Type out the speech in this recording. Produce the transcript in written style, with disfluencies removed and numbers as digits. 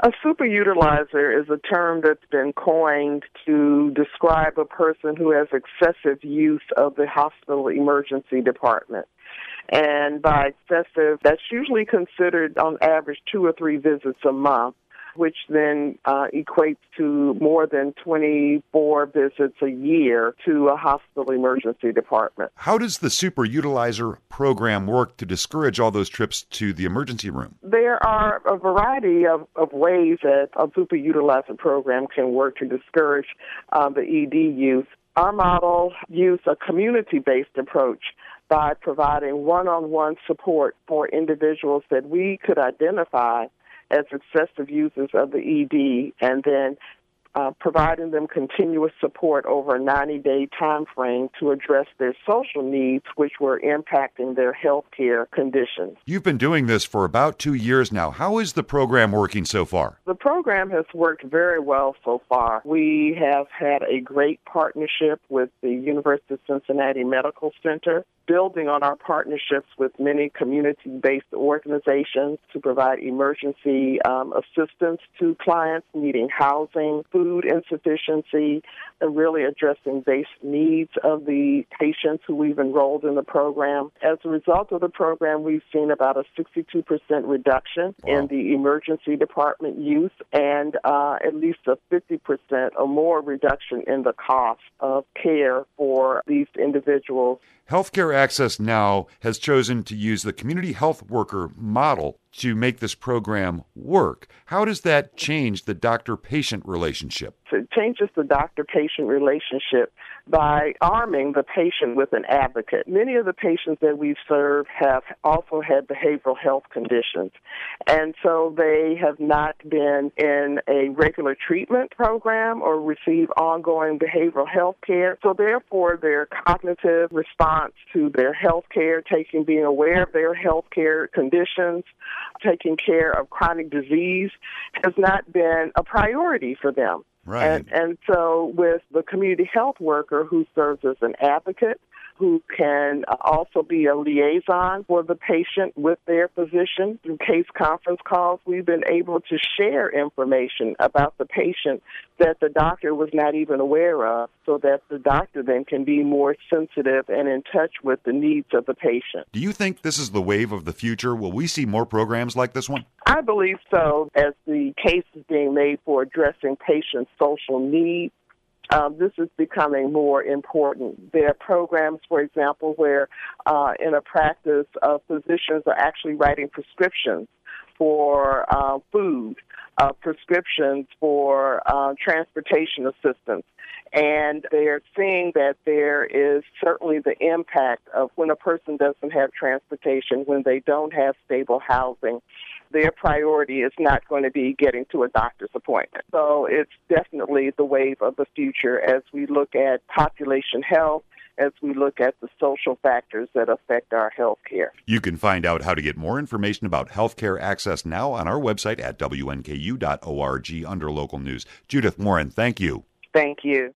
A superutilizer is a term that's been coined to describe a person who has excessive use of the hospital emergency department. And by excessive, that's usually considered on average 2 or 3 visits a month, which then equates to more than 24 visits a year to a hospital emergency department. How does the superutilizer program work to discourage all those trips to the emergency room? There are a variety of ways that a superutilizer program can work to discourage the ED use. Our model used a community-based approach by providing one-on-one support for individuals that we could identify as excessive users of the ED, and then providing them continuous support over a 90-day time frame to address their social needs, which were impacting their health care conditions. You've been doing this for about 2 years now. How is the program working so far? The program has worked very well so far. We have had a great partnership with the University of Cincinnati Medical Center, building on our partnerships with many community-based organizations to provide emergency assistance to clients needing housing, food insufficiency, and really addressing basic needs of the patients who we've enrolled in the program. As a result of the program, we've seen about a 62% reduction in the emergency department use and at least a 50% or more reduction in the cost of care for these individuals. Healthcare Access Now has chosen to use the community health worker model to make this program work. How does that change the doctor-patient relationship? It changes the doctor-patient relationship by arming the patient with an advocate. Many of the patients that we serve have also had behavioral health conditions, and so they have not been in a regular treatment program or receive ongoing behavioral health care. So therefore, their cognitive response to their health care, being aware of their health care conditions, taking care of chronic disease has not been a priority for them. Right. And so with the community health worker who serves as an advocate, who can also be a liaison for the patient with their physician through case conference calls, we've been able to share information about the patient that the doctor was not even aware of, so that the doctor then can be more sensitive and in touch with the needs of the patient. Do you think this is the wave of the future? Will we see more programs like this one? I believe so, as the case is being made for addressing patients' social needs. This is becoming more important. There are programs, for example, where in a practice, physicians are actually writing prescriptions for food, prescriptions for transportation assistance. And they're seeing that there is certainly the impact of when a person doesn't have transportation, when they don't have stable housing, their priority is not going to be getting to a doctor's appointment. So it's definitely the wave of the future as we look at population health, as we look at the social factors that affect our health care. You can find out how to get more information about Healthcare Access Now on our website at WNKU.org under local news. Judith Warren, thank you. Thank you.